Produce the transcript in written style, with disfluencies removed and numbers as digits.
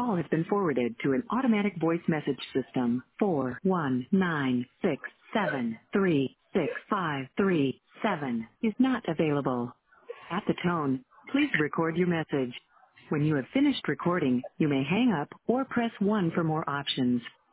call has been forwarded to an automatic voice message system. 41967365337 is not available. At the tone, please record your message. When you have finished recording, you may hang up or press 1 for more options.